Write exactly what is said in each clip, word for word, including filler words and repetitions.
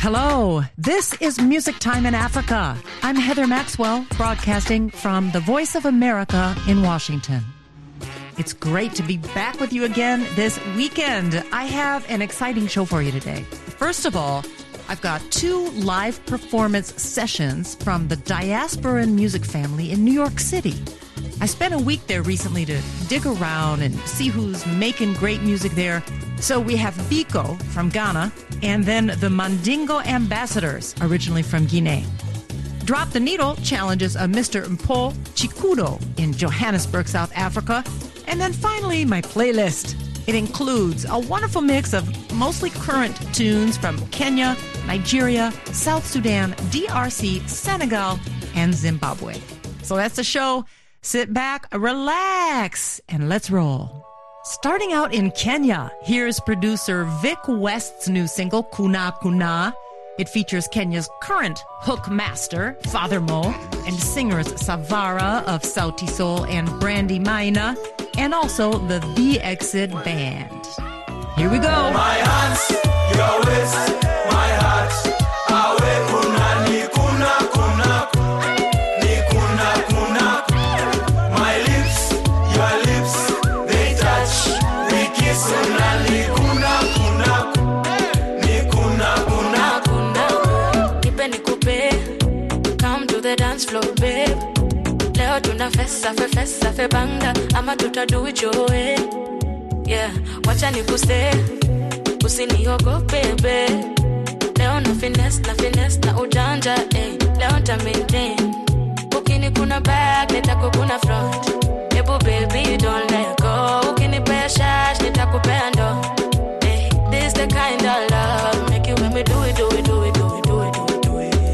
Hello, this is Music Time in Africa. I'm Heather Maxwell, broadcasting from the Voice of America in Washington. It's great to be back with you again this weekend. I have an exciting show for you today. First of all, I've got two live performance sessions from the Diasporan Music Family in New York City. I spent a week there recently to dig around and see who's making great music there. So we have Biko from Ghana and then the Mandingo Ambassadors, originally from Guinea. Drop the Needle challenges a Mister Mpo Chikudo in Johannesburg, South Africa. And then finally, my playlist. It includes a wonderful mix of mostly current tunes from Kenya, Nigeria, South Sudan, D R C, Senegal, and Zimbabwe. So that's the show. Sit back, relax, and let's roll. Starting out in Kenya, here's producer Vic West's new single, Kuna Kuna. It features Kenya's current hook master, Father Mo, and singers Savara of Sauti Sol and Brandy Maina, and also the The Exit Band. Here we go. My hands, your waist, my heart. Awe kuna ni kuna kuna. Ni kuna kuna. My lips, your lips, they touch. We kiss una ni kuna kuna. Ni kuna kuna. Kuna, nipe nikupe. Come to the dance floor, babe. Leo tuna festa fe festa fe banga ama tuta do it your way. Yeah, wacha nikuse usiniogope babe. Leo na finesse na finesse na ujanja eh. Leo ta maintain. Ukini kuna back nitakukuna front. Ebu baby you don't let go. Ukini pay shash nitakupea ndo. Eh, this the kind of love make you make me do it do it do it do it do it do it do it.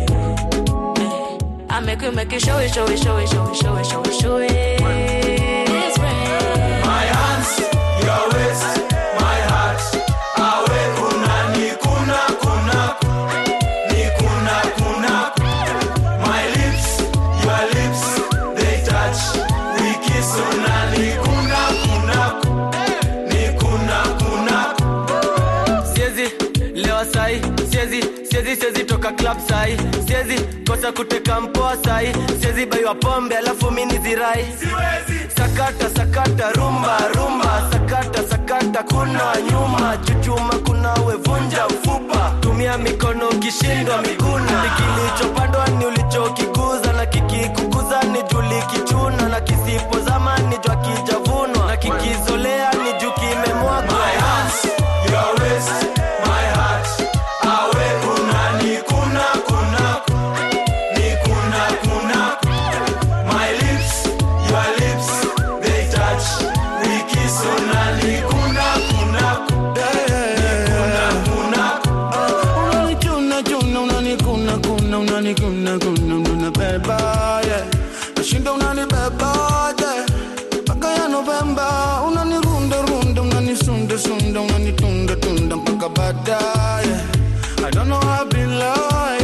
I make you make you show it, show it, show it, show it, show it, show it, show it. It's rain. My hands, your waist, my heart. Awe kuna ni kuna kuna. Ni kuna kuna. My lips, your lips, they touch. We kiss una ni kuna kuna. Ni kuna kuna. Siezi, leo sai, siezi, siezi, siezi toka club sai. Siezi, kosa kuteka mpoa sai. Siezi baywa pombe alafu mini zirai. Siwezi. Sakata, sakata, rumba, rumba. Sakata, sakata, kuna nyuma. Chuchuma kuna wevunja ufupa. Tumia mikono kishindwa miguna. Kilichopandwa ni ulichokikuza. Na kikikukuza ni juli kichuna. Na kisipo zama ni jua kijavunwa. Na kikizolea ni juu kimemwagwa. My hands, your waist, my heart. Awe kuna ni kuna kuna. Ni kuna kuna. My lips, your lips, they touch. We kiss una ni kuna kuna. Ni kuna kuna. Unani chuna chuna, unani kuna kuna, unani kuna kuna, unani beba, yeah. Nashinda unani beba, yeah. Paka ya November, unani runda runda, unani sunda sunda, unani tunda tunda, paka bada, yeah. I don't know how I been lying.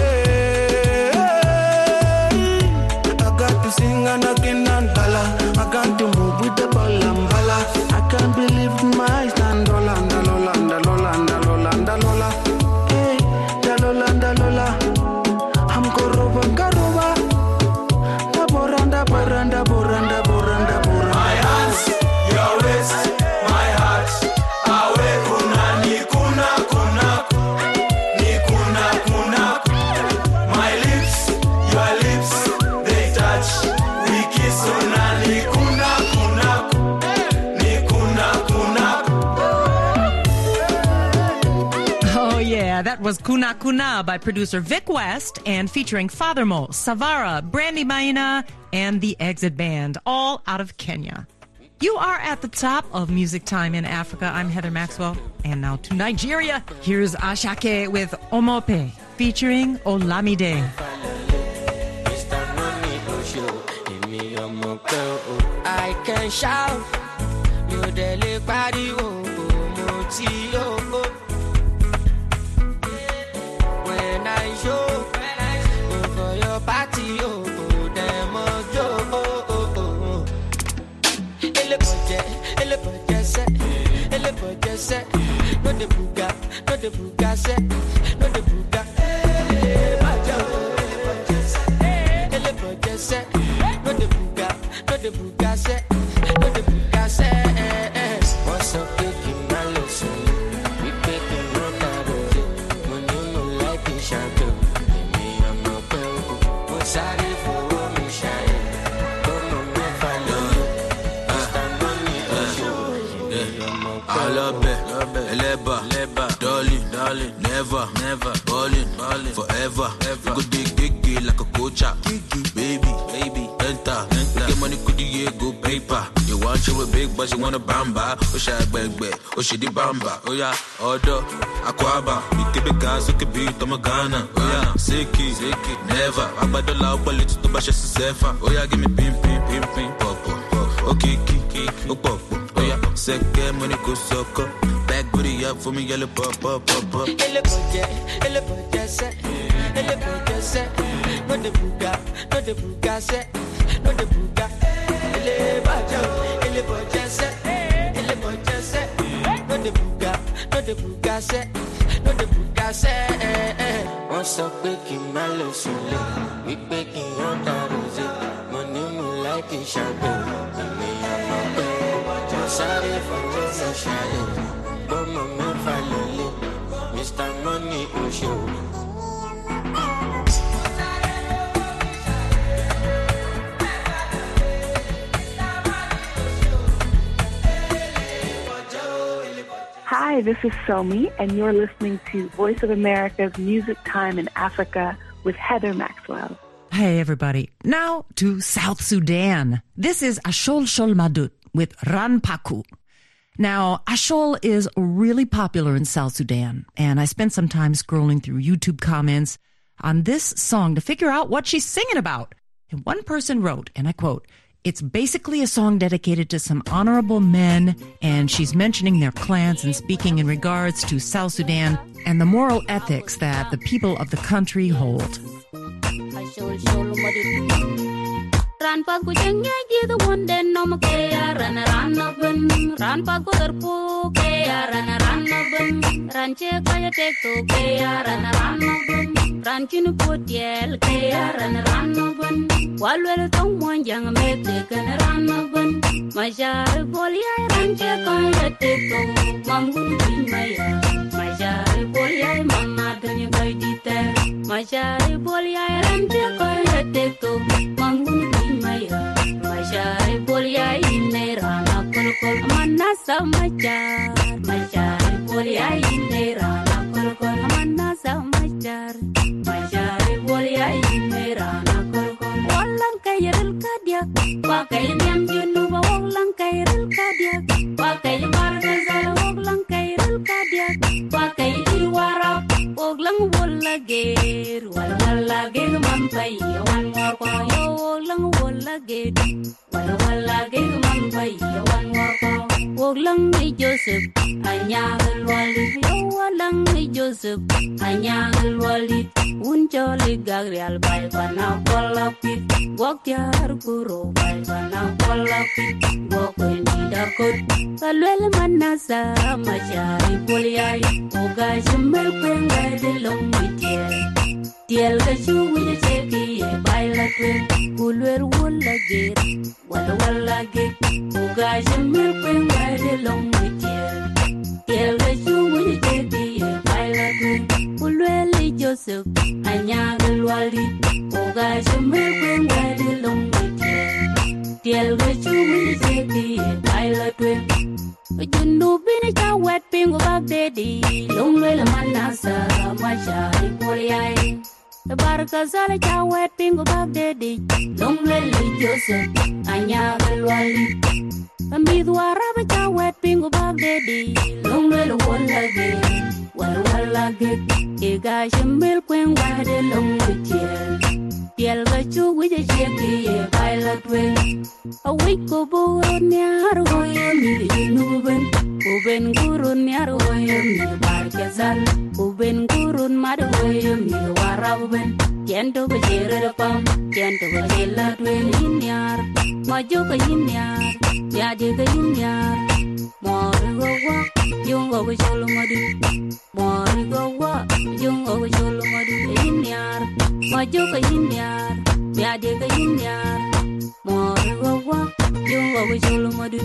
I got to sing and I can't dollar. I got to move with the ball and bala. I can't believe my eyes. Lola, lola, lola, lola, lola, lola. Hey, lola, lola. I'm koroba, koroba. Da boranda, boranda, boranda, boranda, boranda. My hands, your waist, my heart. Awe kuna ni kuna kuna. Ni kuna kuna. My lips, your lips, they touch. We kiss una ni kuna kuna. Ni kuna kuna. Oh, yeah, that was Kuna Kuna by producer Vic West and featuring Father Mo, Savara, Brandy Maina, and the Exit Band, all out of Kenya. You are at the top of Music Time in Africa. I'm Heather Maxwell. And now to Nigeria. Here's Ashake with Omope, featuring Olamide. I can shout, you dele body oh moti oh. When I show, go for your party oh, them oh oh. Ele boje, ele boje se, ele boje se. No de buga, no de buga se, no de buga. never, never. Ballin', ballin', forever, ever. You go dig, dig, dig like a coacher. Baby, baby, enter, enter. Get money, could you go paper? You want you a big boss, you want a bamba. Oh, shy, bag, bag. Oh, she di bamba. Oh, yeah, order, aquaba. You keep it gas, you keep beat, I'm a Ghana. Oh, yeah, sicky, sicky, never. I buy the loud bullet to bash a sefa. Oh, yeah, give me pim, pim, pim, pim, pop, pop, pop. Okay, kiki, oh, pop, pop. Oh, yeah, second money go sucker. Back booty up for me, yellow pop, pop, pop, pop. Elle est bonne, elle est bonne, c'est. Elle est bonne, c'est. No de buga, no de buga, c'est. No de buga. Elle est bonne, elle est bonne, c'est. Elle est bonne, c'est. No de buga, no de buga, c'est. No de buga, c'est. On s'en peut qui m'a le soleil. Oui, peut qui en t'a rosé. Mon nom like it champagne. Sorry for the shadow, but my man finally, Mister Money on show. Hi, this is Somi, and you're listening to Voice of America's Music Time in Africa with Heather Maxwell. Hey, everybody. Now to South Sudan. This is Ashol Shol Madut with Ranpaku. Now, Ashol is really popular in South Sudan, and I spent some time scrolling through YouTube comments on this song to figure out what she's singing about. And one person wrote, and I quote, "It's basically a song dedicated to some honorable men, and she's mentioning their clans and speaking in regards to South Sudan and the moral ethics that the people of the country hold." Ran pa ku jenge di the one den no mo ke ran ran no bun ran pa ku der pu ke ran ran no bun ran che ka ya tek to ke ran ran no bun ran kin ku tiel ke ran ran no bun wal wel tong mo jang me te kan ran no bun ma jar bol ya ran che ka ya tek to mangun bin ma ya ma jar bol ya mama de ni bai di te ma jar bol ya ran che ka ya tek to mangun Mashari Polia Inera Nakolkol Manasa Machar Mashari Polia Inera Nakolkol Manasa Machar Mashari Polia Inera Nakolkol Wallan Kairil Kadiak Wakai Nyam Junuba Wallan Kairil Kadiak Wakai Margazal Wallan Kairil Kadiak Wakai Iwarap Woglang Wallagir Wallagir Mampai Wan Warko Lang wala ged wala wala ged man bay wan wako woglang ni Joseph anyagal walid walang ni Joseph anyagal walid unjoli gagrial bay pana kolapit wokyar kuro bay pana kolapit wokoy ni dakot kalwel manasa machari poliay oga shimel kwenga de long mitiel tiel ga chuwi cheki bay la twen kulwer wala ged wala wala ged uga jemel kwenga de long mitiel tiel ga chuwi cheki bay la twen kulwer li Joseph anyagal wali uga jemel kwenga de long mitiel tiel ga chuwi cheki bay la twen jundu bini cha wet pingu bagdedi long le manasa mashari poliai Barka zale cha wet pingu bagdedi long le Joseph anyagal wali Ambidwara ba cha wet pingu bagdedi long le wala ge wala wala ge ega shembel kwen wade long tiel tiel ga chu wije cheki e baila twen a wiko buro nyar hoye mi nuben uben gurun nyar hoye mi barkazal uben gurun mad hoye mi waraben kendo ba jere pam kendo ba jela twen inyar majo ka inyar ya de ga inyar mor go wa yung go cholo madu mor go wa yung go cholo madu inyar majo ka inyar ya de ga inyar mor go wa yung go cholo madu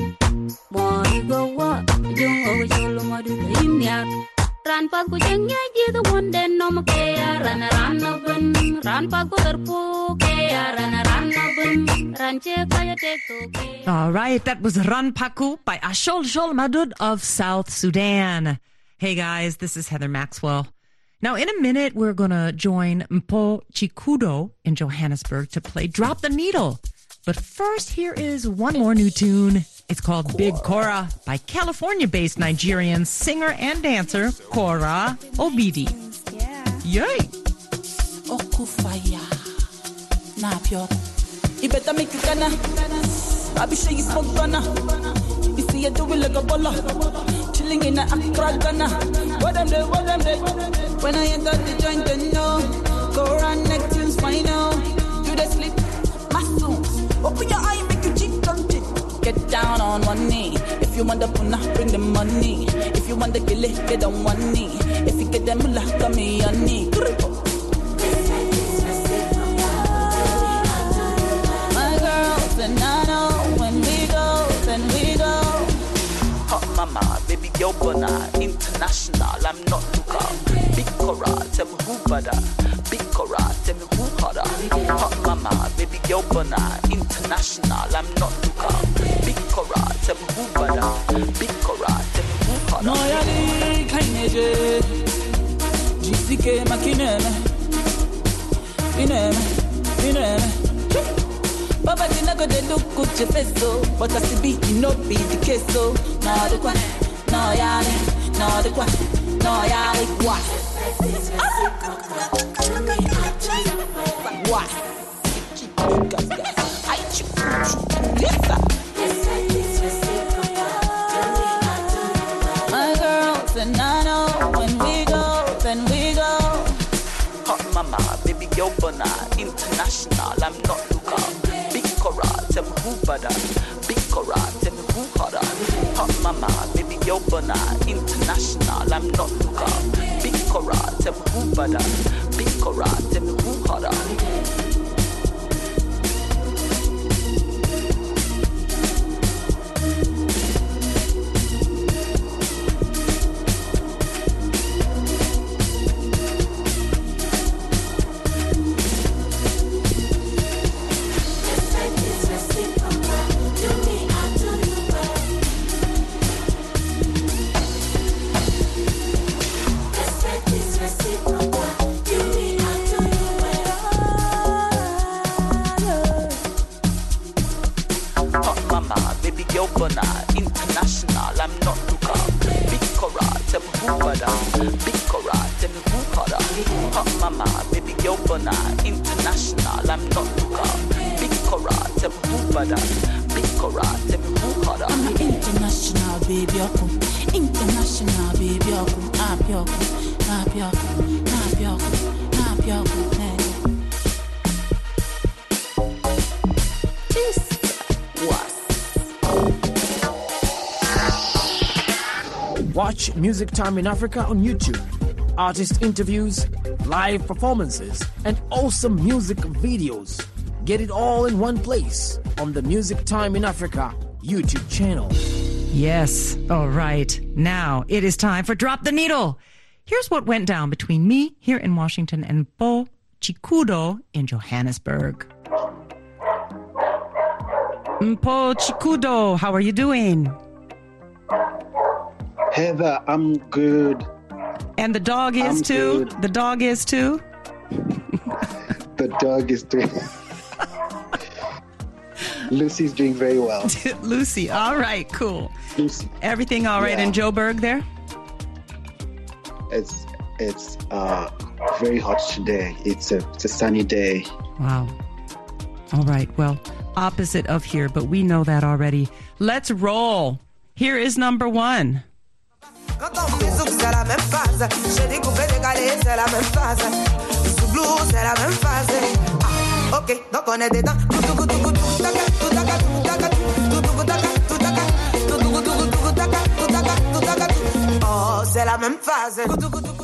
mor go wa yung go cholo madu inyar ran pa ku jenge di the one den no mo ke ran ran no bun ran pa ku der pu ke ran ran no bun ran che ka ya tek to ke. All right, that was Ranpaku by Ashol Shol Madud of South Sudan. Hey guys, this is Heather Maxwell. Now, in a minute, we're going to join Mpho Chikudo in Johannesburg to play Drop the Needle. But first, here is one more new tune. It's called Big Cora by California-based Nigerian singer and dancer Cora Obidi. Yeah. Yay! Okufaya. Nah, pure. You better make it gonna. I be sure you smoke gonna. You see you do it like a baller. Chilling in a Accra, Ghana. What I'm doing, what I'm doing. When I enter the joint, then no. Go around next tunes, fine now. Do the sleep, muscles. Open your eye, make you cheek touch it. Get down on one knee. If you want the puna, bring the money. If you want the kill it, get on one knee. If you get them mullah, come me on knee. My girls, and I know when we go, then we go. Hot mama, baby girl, bona, international. I'm not Luca. Big Cora, tell me who better. Big Cora, tell me who harder. Hot mama, baby girl, bona, international. I'm not Luca. Big Cora, tell me who better. Big Cora, tell me who harder. No, ya di kaineje. G C K makineme. Ineme, ineme. Baba didn't go to look good your face so, but I see be no be the case so. No the qua, no ya, no the qua, no ya the qua. What? I my girls and I know when we go, then we go. Hot mama, baby girl, bona, international. I'm not Luca. Big Cora, tell me who better. Big Cora, tell me who harder. Hot mama, baby girl, bona, international. I'm not Luca. Big Cora, tell me who better. Big Cora, tell me who harder. International, I'm not Luca. Big Cora, tell me who better. Big Cora, tell me who harder. Hot mama, baby girl, bona, international, I'm not Luca. Big Cora, tell me who better. Big Cora, tell me who harder. I'm an international baby, international baby, I'm Yoko, I'm Yoko, I'm Yoko, I'm Yoko. Watch Music Time in Africa on YouTube. Artist interviews, live performances, and awesome music videos. Get it all in one place on the Music Time in Africa YouTube channel. Yes. All right. Now it is time for Drop the Needle. Here's what went down between me here in Washington and Mpho Chikudo in Johannesburg. Mpho Chikudo, how are you doing? Heather, I'm good. And the dog is I'm too? good. The dog is too? The dog is doing... Lucy's doing very well. Lucy, all right, cool. Lucy. Everything all right Yeah. in Joburg there? It's it's uh, very hot today. It's a, it's a sunny day. Wow. All right, well, opposite of here, but we know that already. Let's roll. Here is number one. Quand on met zouk, c'est la même phase. J'ai des coupés décalés, c'est la même phase. Sous blues, c'est la même phase. Ah, ok, donc on est dedans. Tout, tout, tout, tout, tout, taka, tout, taka, tout, taka, tout, tout, tout, taka, tout, taka, tout, tout, tout, tout, tout, taka, tout, taka, tout, taka, tout. Oh, c'est la même phase. Tout, tout, tout, tout.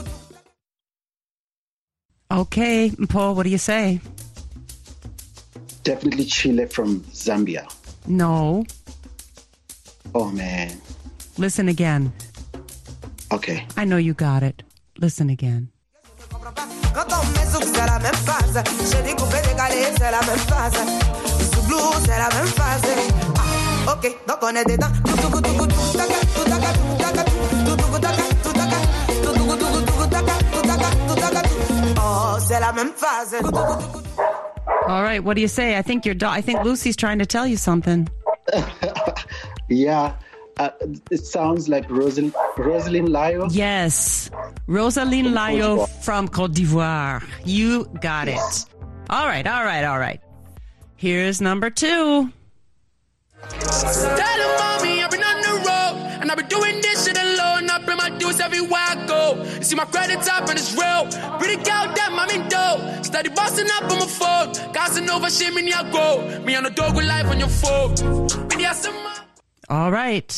Okay, Mpho, what do you say? Definitely Chile from Zambia. No. Oh, man. Listen again. Okay. I know you got it. Listen again. Quand on met zouk, c'est la même phase. J'ai des coupés décalés, c'est la même phase. Sous blues, c'est la même phase. Ah, ok, donc on est dedans. Tout, tout, tout, tout, tout, taka, tout, taka, tout, taka, tout, tout, tout, taka, tout, taka, tout, tout, tout, tout, taka, tout, taka, tout, la même phase. All right, what do you say? I think your do- I think Lucy's trying to tell you something. Yeah, uh, it sounds like Rosal- Rosalind Layo. Yes, Rosalind Layo from Côte d'Ivoire. You got Yes. it. All right, all right, all right. Here's number two. Tell them, mommy, I've been on the road, and I've been doing this shit alone. I pay my dues everywhere I go. You see my credit up and it's real. Pretty girl, damn, I'm in dough. Steady busting up on my phone. Gassing over shit, me near go. Me on the dog with life on your phone. Me near some. All right.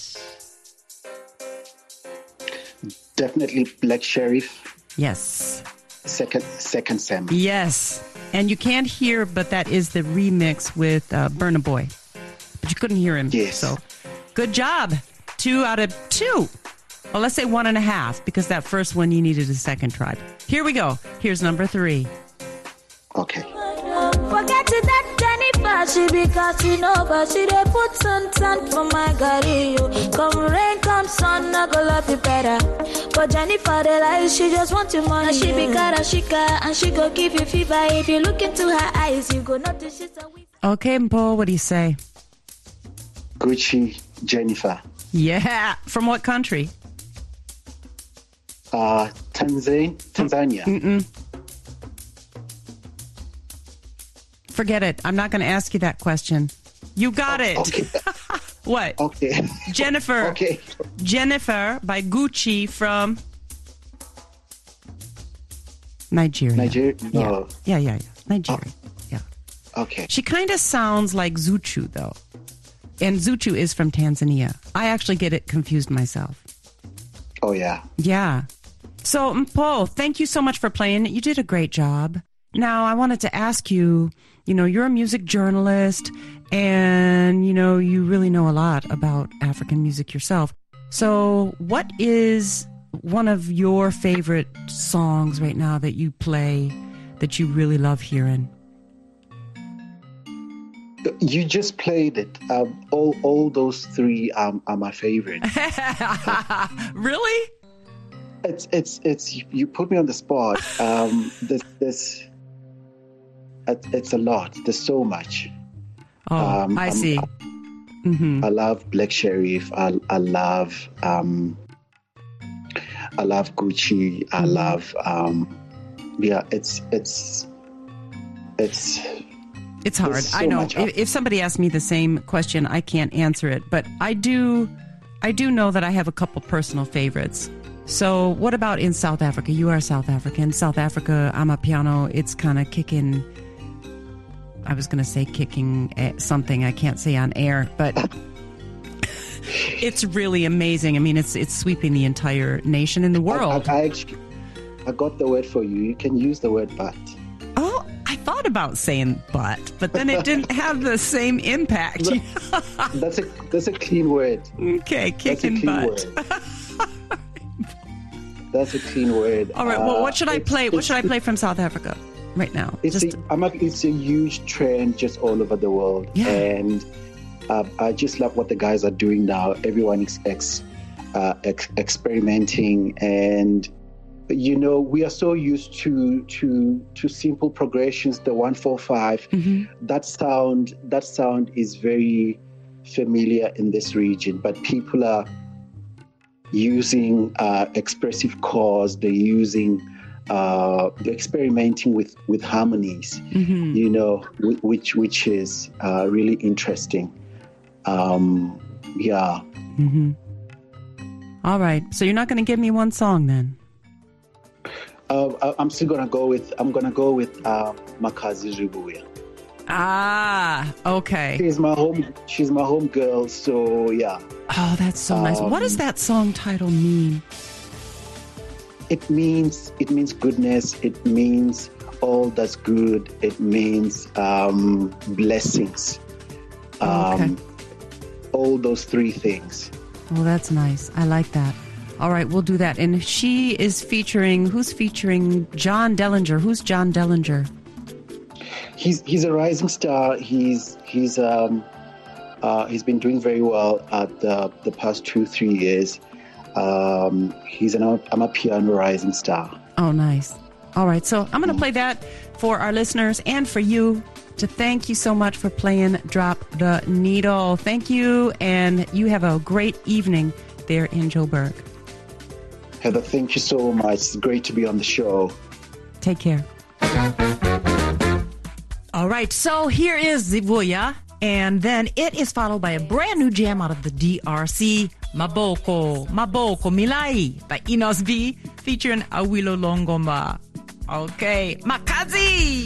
Definitely Black Sheriff. Yes. Second, second Sam. Yes. And you can't hear, but that is the remix with uh, Burna Boy. But you couldn't hear him. Yes. So good job. Two out of two. Well, let's say one and a half, because that first one you needed a second try. Here we go. Here's number three. Okay. Forget it, that Jennifer, she be catching over. She dey put sun sun for my gari. Come rain, come sun, I go love you better. But Jennifer, they like, she just want your money. And she be karashika, and she go give you fever. If you look into her eyes, you go notice she's a weak. Okay, Mpo, what do you say? Gucci, Jennifer. Yeah. From what country? Uh, Tanzania. Tanzania. Mm-mm. Forget it. I'm not going to ask you that question. You got it. Okay. What? Okay. Jennifer. Okay. Jennifer by Gucci from Nigeria. Nigeria? Yeah. No. Yeah, yeah, yeah. Nigeria. Yeah. Okay. She kind of sounds like Zuchu, though. And Zuchu is from Tanzania. I actually get it confused myself. Oh, yeah. Yeah. So, Mpo, thank you so much for playing. You did a great job. Now, I wanted to ask you, you know, you're a music journalist and, you know, you really know a lot about African music yourself. So what is one of your favorite songs right now that you play that you really love hearing? You just played it. Um, all all those three um, are my favorite. Really? It's it's it's you put me on the spot. Um, this this it's a lot. There's so much. Oh, um, I um, see. I, mm-hmm. I love Black Sheriff. I I love um, I love Gucci. I Mm-hmm. love um, yeah. It's it's it's. It's hard. There's so I know. much If, if somebody asks me the same question, I can't answer it. But I do, I do know that I have a couple personal favorites. So what about in South Africa? You are South African. South Africa, Amapiano, it's kind of kicking, I was going to say kicking something I can't say on air, but it's really amazing. I mean, it's it's sweeping the entire nation and the world. I, I, I actually, I got the word for you. You can use the word but. Oh, I thought about saying but, but then it didn't have the same impact. That's a that's a clean word. Okay, kicking butt. That's a clean word. All right. Well, what Uh, should I it's- play? What it's- should I play from South Africa right now? It's Just a, I'm a, it's a huge trend just all over the world, Yeah. and uh, I just love what the guys are doing now. Everyone is ex, uh, ex, experimenting, and you know we are so used to to to simple progressions, the one four five. Mhm. That sound that sound is very familiar in this region, but people are using uh, expressive chords. They're using uh, they're experimenting with with harmonies. Mhm. You know, whi- which which is uh, really interesting. Um, yeah. Mhm. All right. So you're not going to give me one song then? Uh, I- I'm still gonna go with I'm gonna go with uh, Makazi Ribuya. Ah, okay. She's my home. She's my home girl. So yeah. Oh, that's so nice. What does Um, that song title mean? It means it means goodness. It means all that's good. It means um, blessings. Um, Oh, okay. All those three things. Oh, that's nice. I like that. All right, we'll do that. And she is featuring, who's featuring John Dellinger? Who's John Dellinger? He's he's a rising star. He's he's um uh, he's been doing very well at the the past two three years. Um, he's an I'm a piano rising star. Oh, nice. All right, so I'm going to play that for our listeners and for you to thank you so much for playing Drop the Needle. Thank you, and you have a great evening there in Joburg. Heather, thank you so much. It's great to be on the show. Take care. All right, so here is Zivuya, and then it is followed by a brand new jam out of the D R C, Maboko, Maboko Milai by Enos B, featuring Awilo Longomba. Okay, Makazi!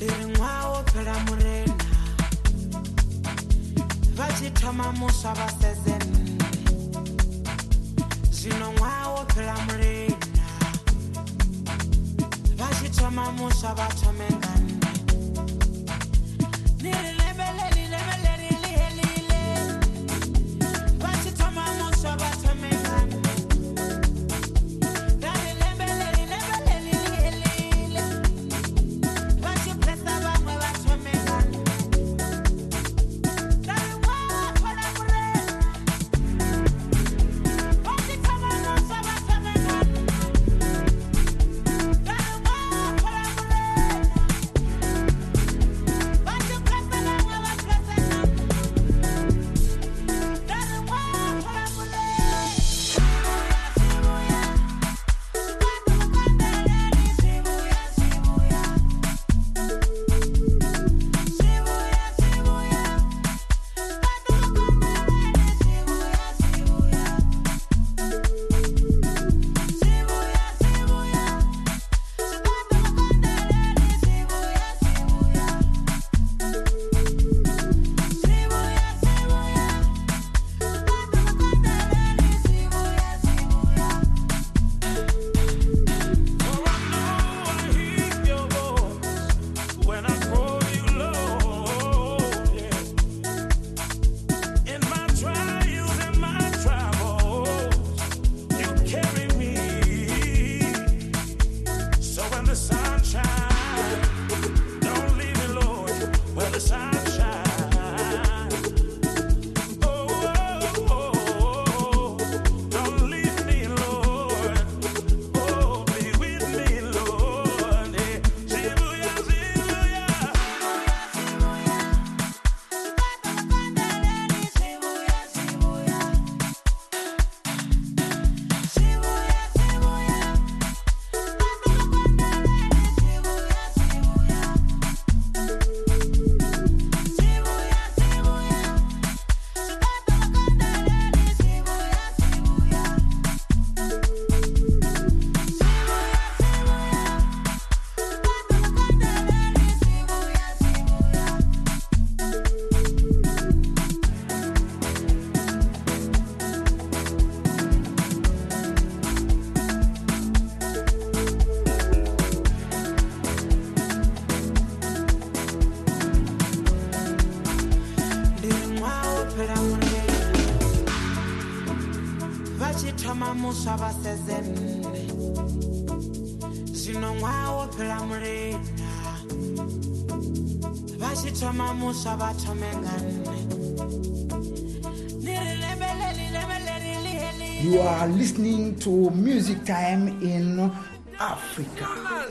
You are listening to Music Time in Africa.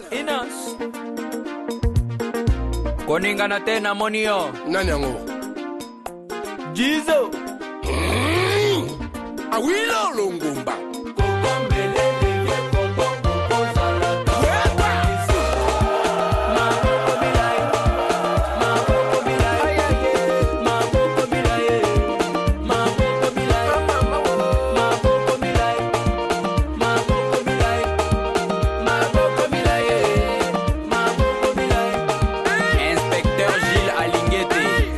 Inas koningana tena monio nani yango Jizo mm. Awilo Longomba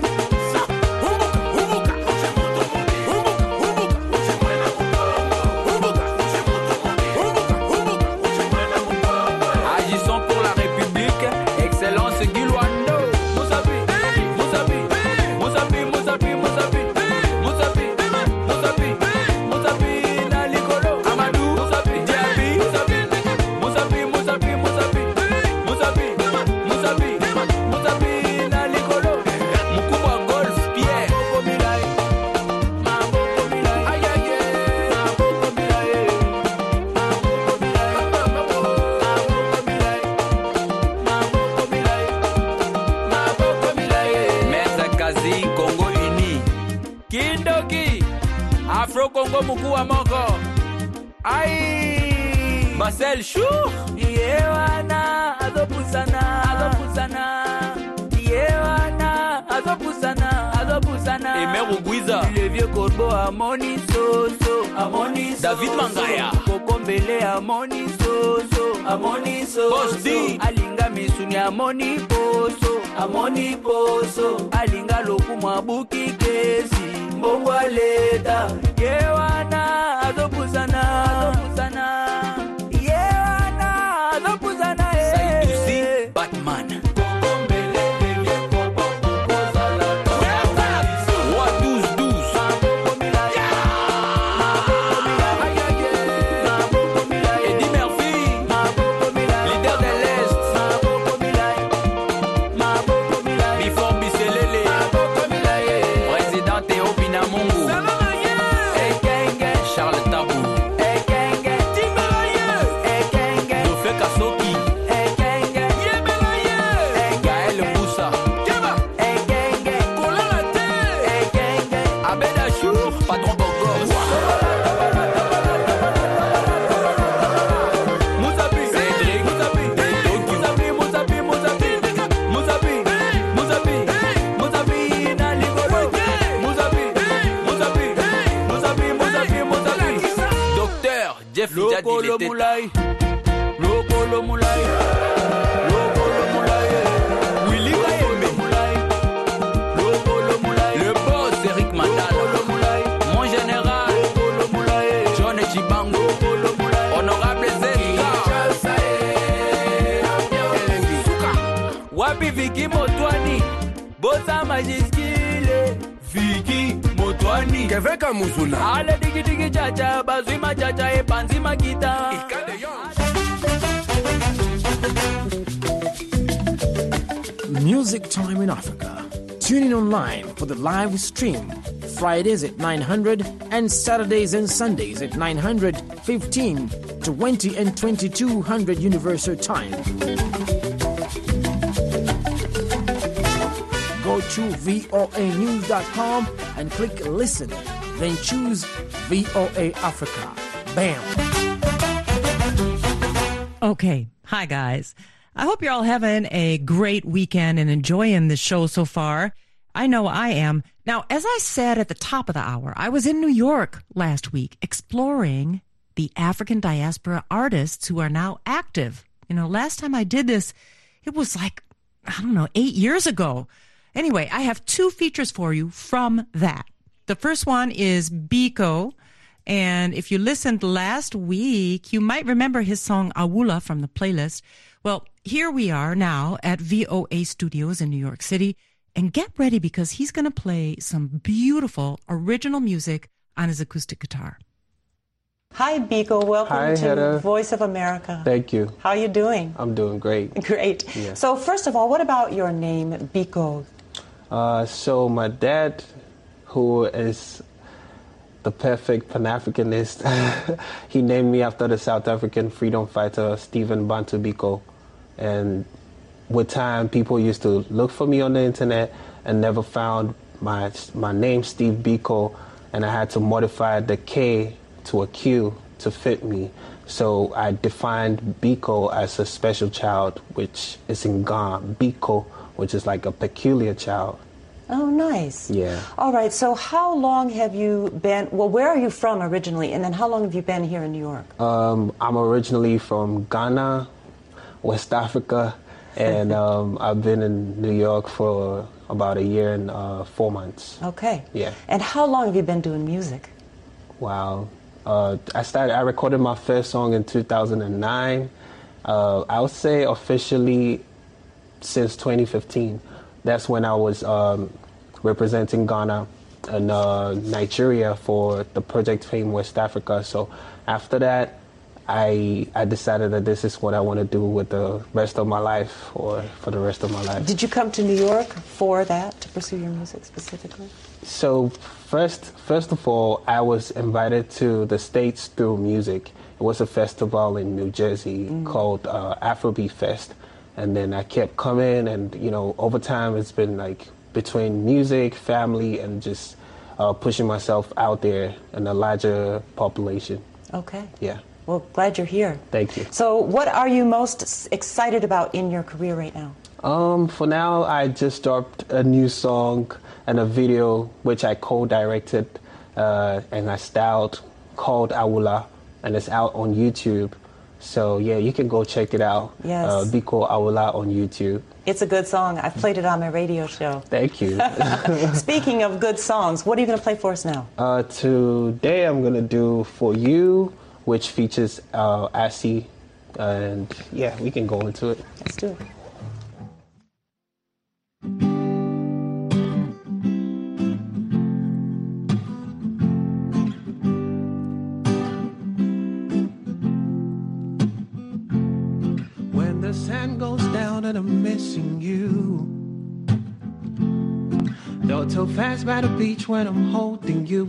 Humbuka, humbuka, humbuka, humbuka, humbuka, humbuka, humbuka, humbuka, humbuka, humbuka, Diego Mukua Moko. Aïe. Marcel Chou. Yewana, Adopusana, Adopusana. Yewana, Adopusana, Adopusana. Et Mère Guiza. Le vieux corbeau à Moni Soso. Amoni Soso. David Mangaya. Kokombele à Moni Soso. Amoni Soso. Boss D. Alinga Misuni Amoni Poso. Amoni Poso. Alinga Lokuma Buki Kesi. Mbongo Aleta. Yewana, Adopusana, Adopusana. Yewana, Adopusana. Saïdouzi, Batman. Lokolo Moulay, Lokolo Moulay, Lokolo Moulay, Willy Moulay, Lokolo Moulay, le boss Eric Mandala, Lokolo Moulay, mon général, Lokolo Moulay, John Chibango, Lokolo Moulay, honorable Zedka, Wapi Vicky Motwani, Bossa Majiskile, Vicky Motwani, Keveka Muzuna, Ale Digi Digi Chacha, Bazima Chacha, e Panzima Kita. Music Time in Africa. Tune in online for the live stream. Fridays at nine hundred and Saturdays and Sundays at nine hundred, fifteen, twenty, and twenty-two hundred Universal Time. Go to V O A news dot com and click listen. Then choose V O A Africa. Bam. Okay. Hi, guys. I hope you're all having a great weekend and enjoying the show so far. I know I am. Now, as I said at the top of the hour, I was in New York last week exploring the African diaspora artists who are now active. You know, last time I did this, it was like, I don't know, eight years ago. Anyway, I have two features for you from that. The first one is Biko. And if you listened last week, you might remember his song Awula from the playlist. Well, here we are now at V O A Studios in New York City. And get ready because he's going to play some beautiful original music on his acoustic guitar. Hi, Biko. Welcome Hi, to Heather. Voice of America. Thank you. How are you doing? I'm doing great. Great. Yes. So first of all, what about your name, Biko? Uh, so my dad, who is the perfect Pan-Africanist, he named me after the South African freedom fighter Stephen Bantu Biko. And with time, people used to look for me on the internet and never found my my name, Steve Biko, and I had to modify the K to a Q to fit me. So I defined Biko as a special child, which is in Ghana, Biko, which is like a peculiar child. Oh, nice. Yeah. All right. So how long have you been, well, where are you from originally? And then how long have you been here in New York? Um, I'm originally from Ghana, West Africa, and um, I've been in New York for about a year and uh, four months. Okay. Yeah. And how long have you been doing music? Wow. Uh, I started, I recorded my first song in two thousand nine. Uh, I would say officially since twenty fifteen. That's when I was um, representing Ghana and uh, Nigeria for the Project Fame West Africa. So after that, I I decided that this is what I want to do with the rest of my life, or for the rest of my life. Did you come to New York for that, to pursue your music specifically? So first, first of all, I was invited to the States through music. It was a festival in New Jersey mm. called uh, Afrobeat Fest. And then I kept coming, and, you know, over time it's been like between music, family, and just uh, pushing myself out there in a larger population. Okay. Yeah. Well, glad you're here. Thank you. So what are you most excited about in your career right now? Um, for now, I just dropped a new song and a video which I co-directed uh, and I styled called Awula, and it's out on YouTube. So yeah, you can go check it out. Yes. Uh, Biko Awula on YouTube. It's a good song. I've played it on my radio show. Thank you. Speaking of good songs, what are you going to play for us now? Uh, today I'm going to do For You, which features uh, Assy. And yeah, we can go into it. Let's do it. When the sun goes down and I'm missing you, don't too fast by the beach when I'm holding you.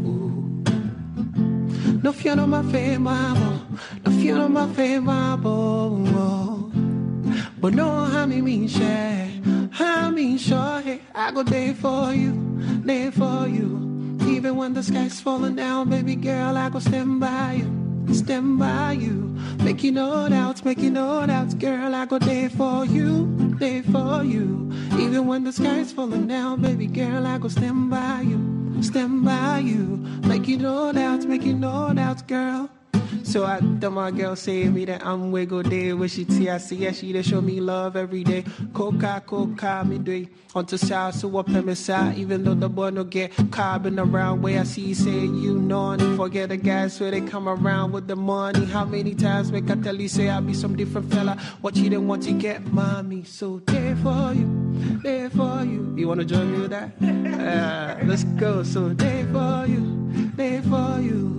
No fear no my favorable, no fear no my favorable. But no how me mean share, how me sure hey, I go there for you, there for you. Even when the sky's falling down, baby girl, I go stand by you, stand by you. Make you no doubts, make you no doubts, girl, I go there for you, there for you. Even when the sky's falling down, baby girl, I go stand by you, stand by you. Make you no doubts, make you no doubts, girl. So I tell my girl say me that I'm wiggle day. Wish she see I see yeah, she they show me love every day. Coca, coca, me do on to south, so up in my side. Even though the boy no get carbon around where I see you say you know and forget the guys where they come around with the money. How many times make I tell you say I'll be some different fella? What you didn't want to get, mommy. So there for you, there for you. You wanna join me with that? Uh, let's go. So there for you, there for you.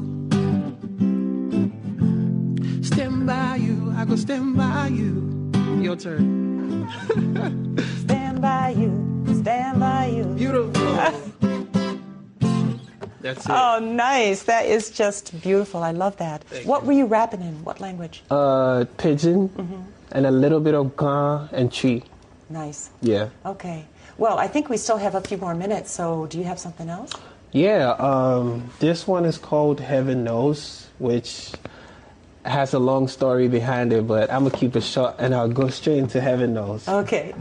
Stand by you, I go stand by you. Your turn. Stand by you, stand by you. Beautiful. That's it. Oh, nice. That is just beautiful. I love that. Thank what you. were you rapping in? What language? Uh, Pidgin Mm-hmm. and a little bit of Ga and Chi. Nice. Yeah. Okay. Well, I think we still have a few more minutes, so do you have something else? Yeah, um, this one is called Heaven Knows, which has a long story behind it, but I'm going to keep it short and I'll go straight into Heaven Knows. Okay.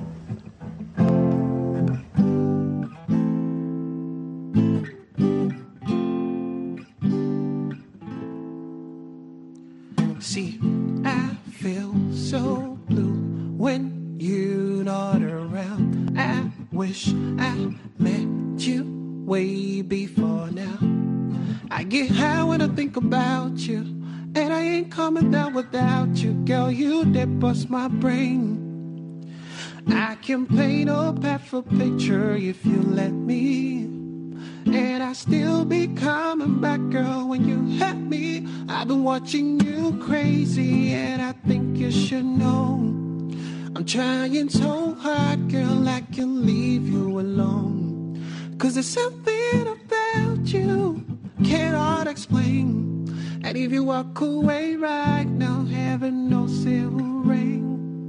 See, I feel so blue when you're not around. I wish I met you way before now. I get high when I think about you, and I ain't coming down without you. Girl, you did bust my brain. I can paint a perfect picture if you let me, and I still be coming back, girl, when you hit me. I've been watching you crazy, and I think you should know I'm trying so hard, girl, I can leave you alone. Cause there's something about you cannot explain. And if you walk away right now, heaven knows it will rain.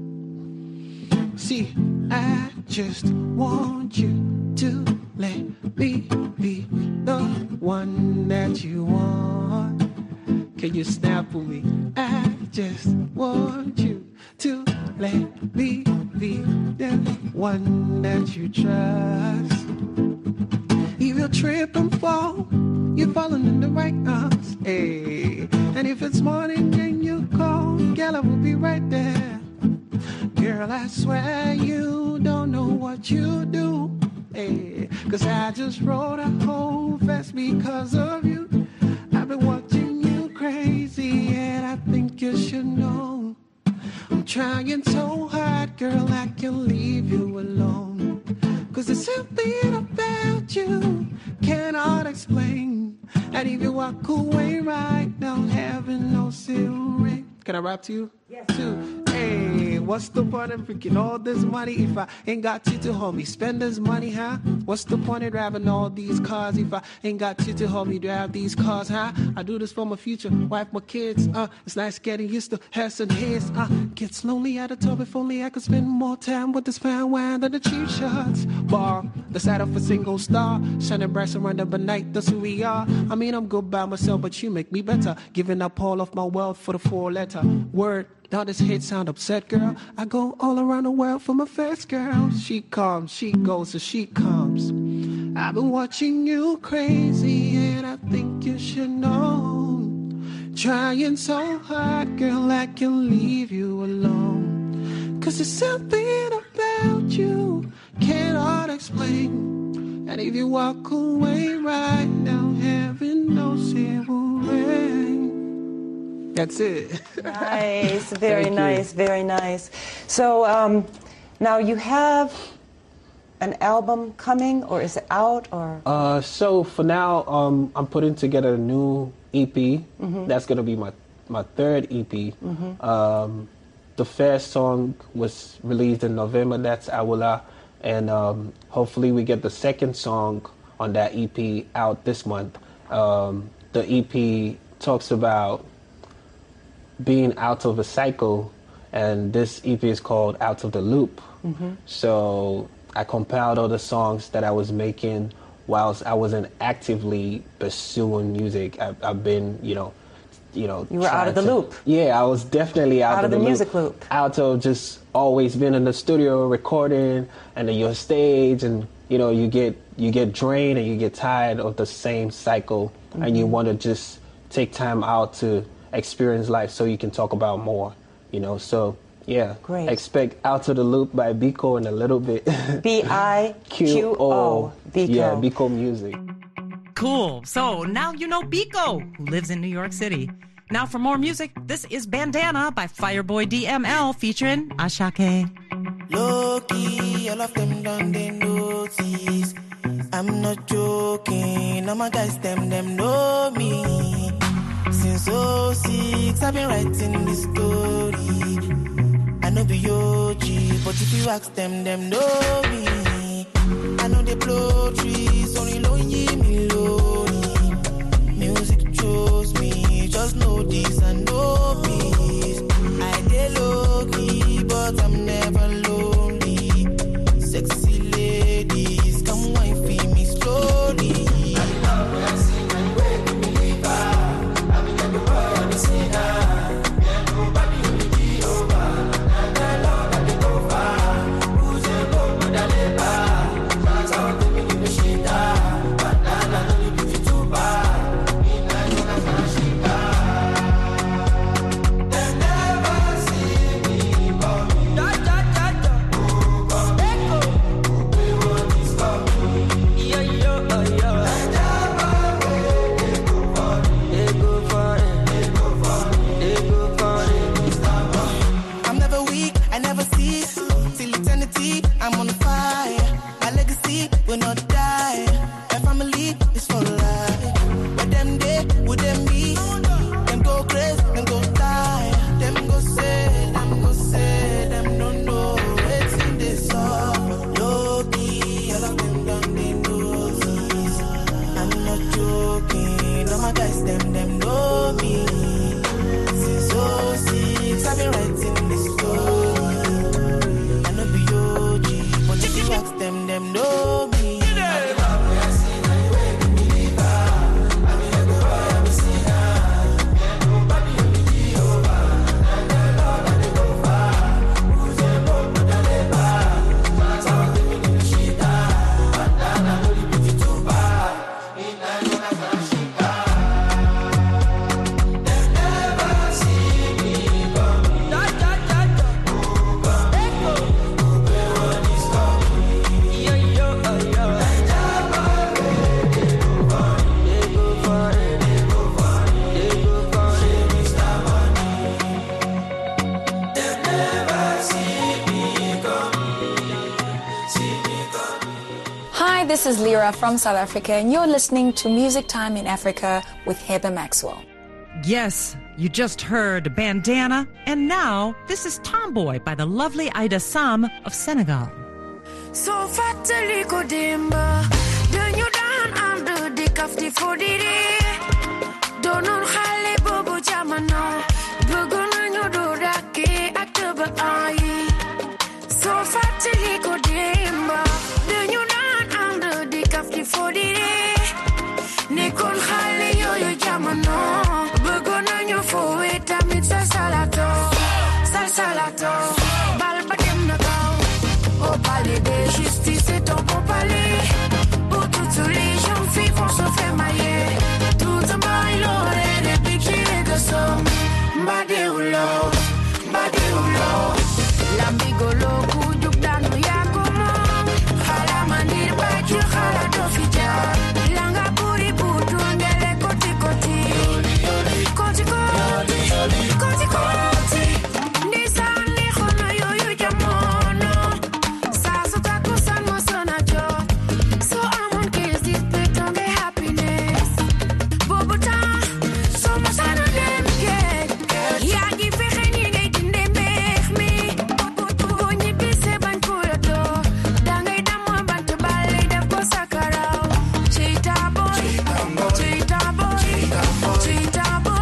See, I just want you to let me be the one that you want. Can you snap for me? I just want you to let me be the one that you trust. If you trip and fall, you're falling in the right arms, hey. And if it's morning and you call, girl, I will be right there. Girl, I swear you don't know what you do, hey. Cause I just wrote a whole fest because of you. I've been watching you crazy, and I think you should know I'm trying so hard, girl, I can't leave you alone. Cause there's something about you cannot explain. And if you walk away right now, heaven knows it'll rain. Can I rap to you? Yes. Two. Hey, what's the point of freaking all this money if I ain't got you to hold me? Spend this money, huh? What's the point of driving all these cars if I ain't got you to hold me drive these cars, huh? I do this for my future, wife, my kids, uh. It's nice getting used to heads and heads, uh. Gets lonely at the top if only I could spend more time with this fine wine than the cheap shots. Bar, the side of a single star, shining bright surrounded by night, that's who we are. I mean, I'm good by myself, but you make me better. Giving up all of my wealth for the four letter word. Now this hit sound upset, girl. I go all around the world for my first girl. She comes, she goes, and she comes. I've been watching you crazy, and I think you should know. Trying so hard, girl, I can leave you alone. Cause there's something about you cannot explain. And if you walk away right now, heaven knows it will rain. That's it. Nice, very nice, you. very nice. So um, now you have an album coming, or is it out, or? Uh, so for now, um, I'm putting together a new E P. Mm-hmm. That's gonna be my my third E P. Mm-hmm. Um, the first song was released in November. That's Awula, and um, hopefully we get the second song on that E P out this month. Um, the E P talks about being out of a cycle, and this E P is called Out of the Loop. Mm-hmm. So I compiled all the songs that I was making whilst I wasn't actively pursuing music. I, I've been, you know, you know. You were out of the to, loop. Yeah, I was definitely out, out of the, the music loop. loop. Out of just always being in the studio recording, and then you're stage, and you know you get you get drained and you get tired of the same cycle, mm-hmm. and you want to just take time out to experience life so you can talk about more, you know. So yeah, great. Expect Out of the Loop by Biko in a little bit. B I Q O. Biko. Yeah, Biko Music. Cool. So now you know Biko, who lives in New York City. Now for more music, this is Bandana by Fireboy D M L featuring Ashake. Low-key, all of them done they notice. I'm not joking, all my guys, them, them know me. Since oh six, I've been writing this story. I know be O G, but if you ask them, them know me. I know they blow trees, only lonely me lonely. Music chose me, just know this and know peace. I dey low key, but I'm never lonely. Sexy ladies, come wine for me slowly. I'm on fire, my legacy will not die. My family is for life. But them day, would them be? Them go crazy, them go die. Them go say, them go say, them don't know what's in this song. Low key, all of them done they know this. I'm not joking, all my guys, them, them know me. Since oh six, I've been writing this story. Ask them, them know me. This is Lyra from South Africa, and you're listening to Music Time in Africa with Heather Maxwell. Yes, You just heard Bandana, and now this is Tomboy by the lovely Aida Sam of Senegal. So fatally kodimba, then you down under the kafti for the day. Don't know how bobo jamano, buguna you do rake at the eye. So fatally kodimba, then you down under the kafti for the day. Nikon hale yo yo jamano. For it, I'm it's a salato, salsalato, balbadem na gao. Au palais de justice, c'est ton beau palais. Pour toutes les jeunes filles vont se faire mailler. Tout un bail, l'oreille, les piquets de somme. Mbade oulo, mbade oulo. L'ambigolo, koudouk danou ya komo. Khala manir baju, khala dofija. Langa puri putu, ngele koti koti. Koti koti. Koti koti, nisani khono yo yo jamono. Sasu taku san mo sonajo. So I'm on kiss this pretend happiness. Bobuta, so mo sanu dem get. Yagi fexe ni ngay dinde meex mi. Bo ñibbi se bañ ko do. Dangay dam bant balé def ko sakaraw. Cheetah boy, cheetah boy, cheetah boy.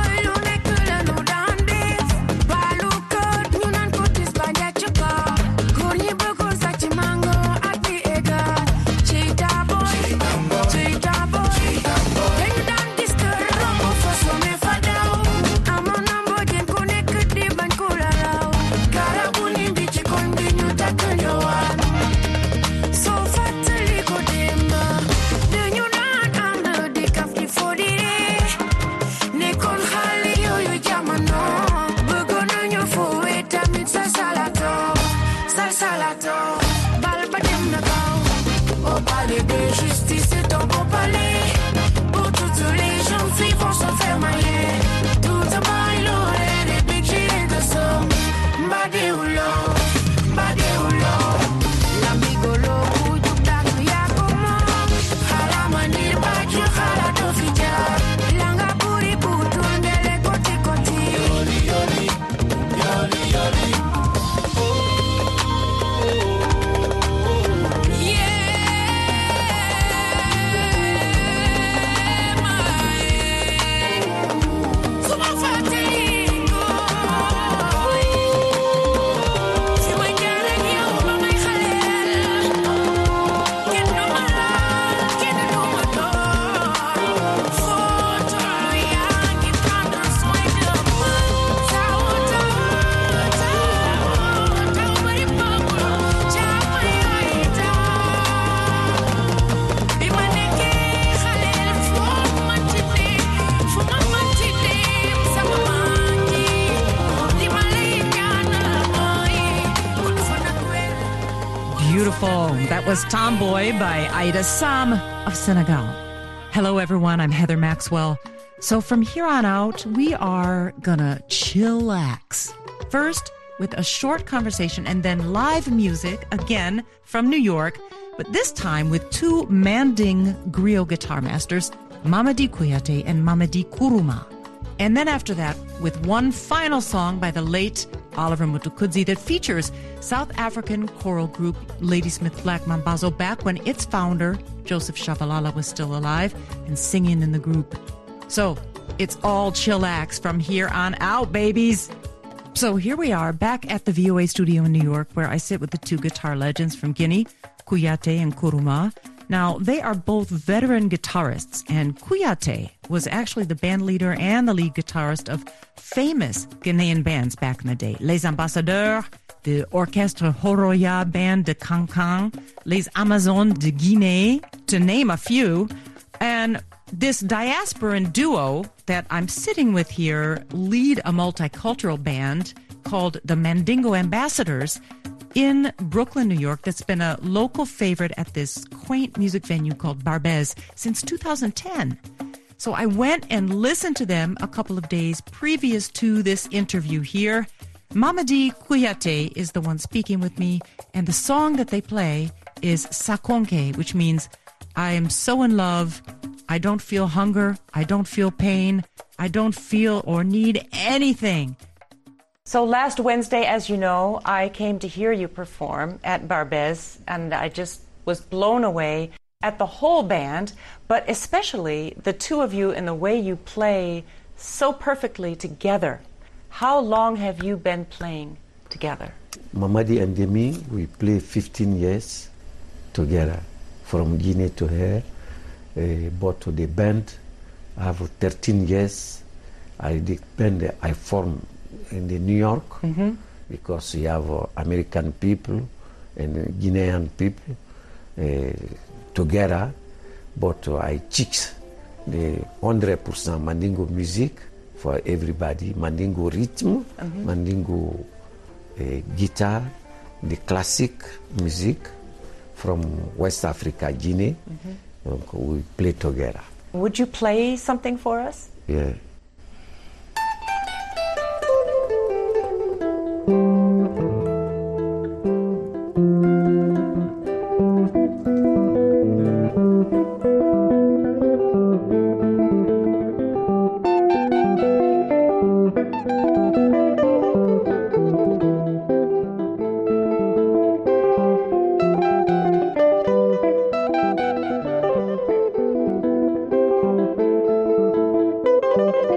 That was Tomboy by Aida Sam of Senegal. Hello, everyone. I'm Heather Maxwell. So from here on out, we are gonna chillax. First, with a short conversation and then live music, again, from New York, but this time with two Manding griot guitar masters, Mamadi Kouyaté and Mamadi Kourouma. And then after that, with one final song by the late Oliver Mtukudzi that features South African choral group Ladysmith Black Mambazo back when its founder, Joseph Shabalala, was still alive and singing in the group. So it's all chillax from here on out, babies. So here we are back at the V O A studio in New York, where I sit with the two guitar legends from Guinea, Kouyaté and Kourouma. Now, they are both veteran guitarists, and Kouyaté was actually the band leader and the lead guitarist of famous Ghanaian bands back in the day. Les Ambassadeurs, the Orchestre Horoya Band de Cancan, Les Amazones de Guinée, to name a few. And this diasporan duo that I'm sitting with here lead a multicultural band called the Mandingo Ambassadors in Brooklyn, New York, that's been a local favorite at this quaint music venue called Barbès since two thousand ten. So I went and listened to them a couple of days previous to this interview here. Mamadi Kouyaté is the one speaking with me, and the song that they play is Sakonke, which means I am so in love, I don't feel hunger. I don't feel pain. I don't feel or need anything. So last Wednesday, as you know, I came to hear you perform at Barbès, and I just was blown away at the whole band, but especially the two of you and the way you play so perfectly together. How long have you been playing together? Mamadi and Demi, we play fifteen years together, from Guinea to here. Uh, but the band, I have thirteen years. I the band I formed in the New York, mm-hmm. because we have uh, American people and Guinean people uh, together. But uh, I teach the one hundred percent Mandingo music for everybody. Mandingo rhythm, mm-hmm. Mandingo uh, guitar, the classic music from West Africa, Guinea. Mm-hmm. We play together. Would you play something for us? Yeah. Thank you.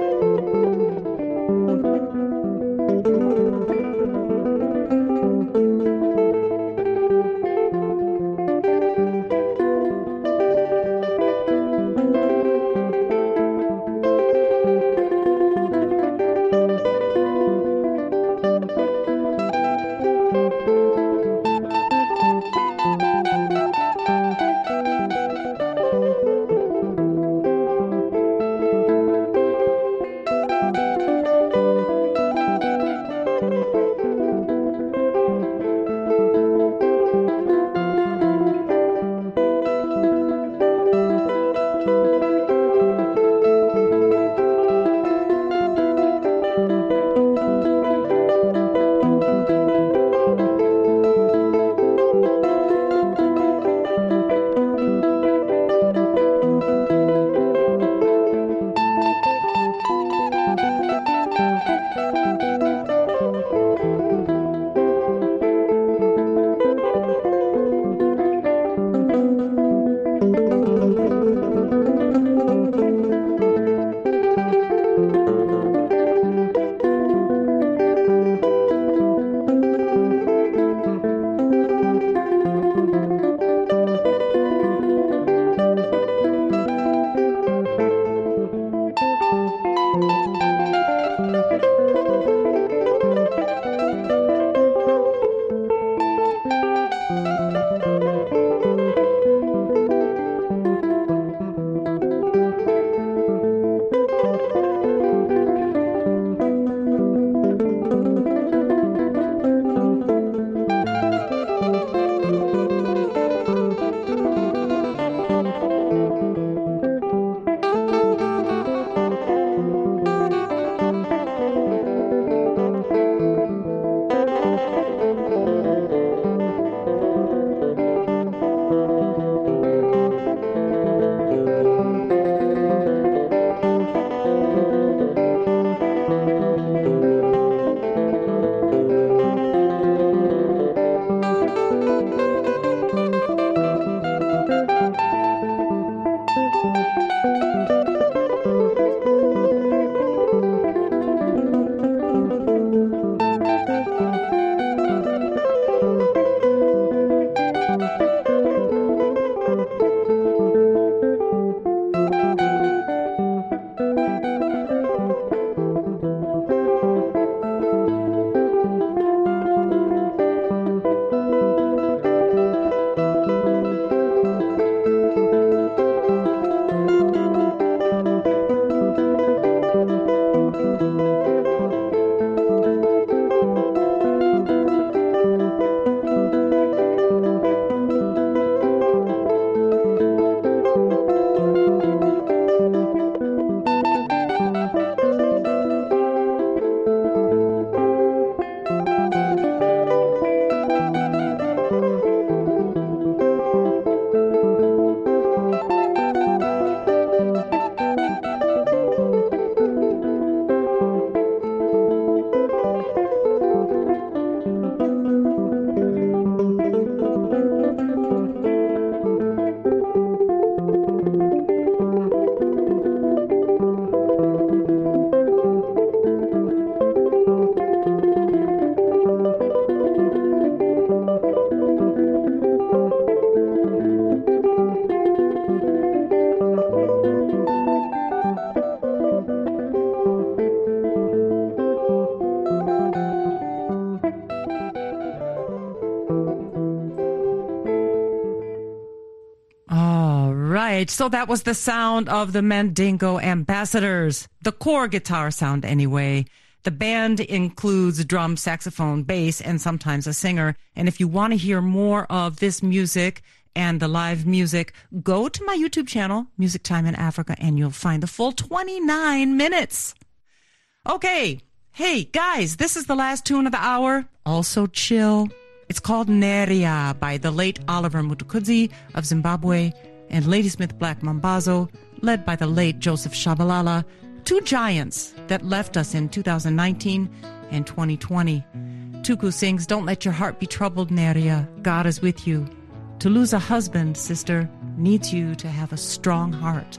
right, so that was the sound of the Mandingo Ambassadors, the core guitar sound anyway. The band includes drum, saxophone, bass, and sometimes a singer. And if you want to hear more of this music and the live music, go to my YouTube channel, Music Time in Africa, and you'll find the full twenty-nine minutes. Okay, hey, guys, this is the last tune of the hour. Also chill. It's called Neria by the late Oliver Mtukudzi of Zimbabwe and Ladysmith Black Mambazo, led by the late Joseph Shabalala, two giants that left us in two thousand nineteen and twenty twenty. Tuku sings, "Don't let your heart be troubled, Neria. God is with you. To lose a husband, sister, needs you to have a strong heart."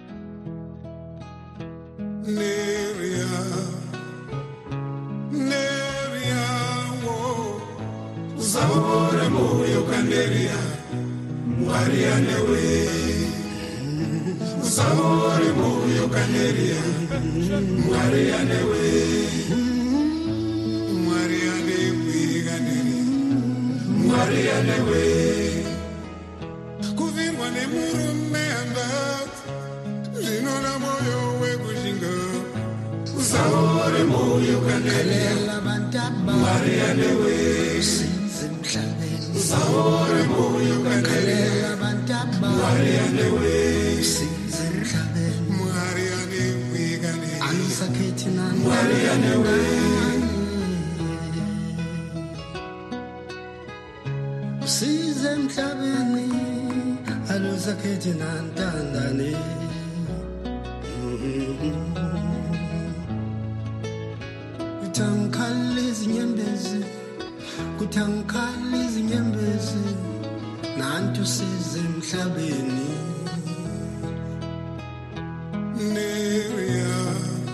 Neria, Neria, wo, Zabore moyo kanderia, Maria newe. Zabore moyo kanderia, Maria newe. Maria newe kanderia, Maria newe. Kuvirwa ne murume anda, Zinona moyo we kushinga. Zabore moyo kanderia, Maria newe. Zabore moyo kanderia, Maria newe. Maria newe kanderia, Maria newe. Size mhlabeni alusakhethi nantandane. Kuthankhala izinyembezi, kuthankhala izinyembezi, nantu size mhlabeni. Neria,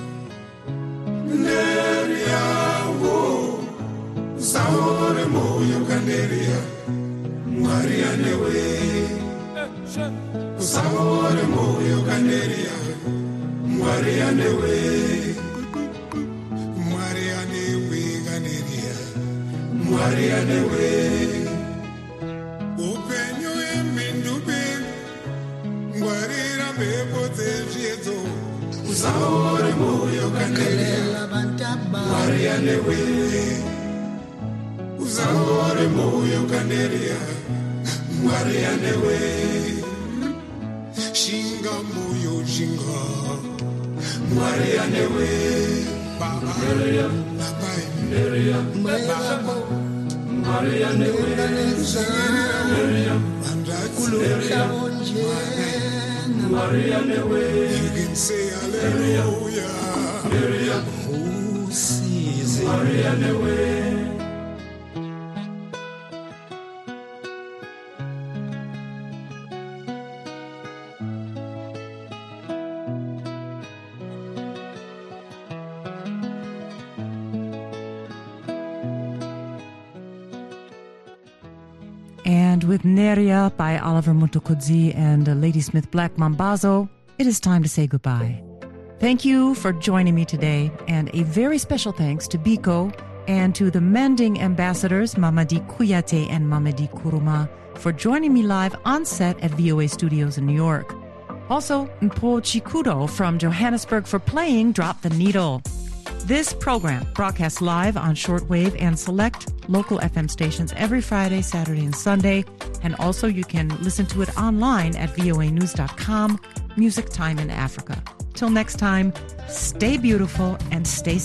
Neria, wo, Zabore moyo kanderia, Maria newe. Zabore moyo kanderia, Maria newe. Maria newe kanderia, Maria newe. Upenyo emindube, Ngwarira bebo zeziezo. Zabore moyo kanderia, Maria newe. Zabore moyo kanderia, Maria newe. Shinga moyo shinga, Maria newe. Baba, Baba, Maria, Baba, Maria newe. Maria, Maria newe. You can say hallelujah. Maria, who sees Maria newe. And with Neria by Oliver Mtukudzi and uh, Ladysmith Black Mambazo, it is time to say goodbye. Thank you for joining me today, and a very special thanks to Biko and to the Mending ambassadors, Mamadi Kuyate and Mamadi Kuruma, for joining me live on set at V O A Studios in New York. Also, Mpo Chikudo from Johannesburg for playing Drop the Needle. This program broadcasts live on shortwave and select local F M stations every Friday, Saturday, and Sunday. And also you can listen to it online at V O A news dot com, Music Time in Africa. Till next time, stay beautiful and stay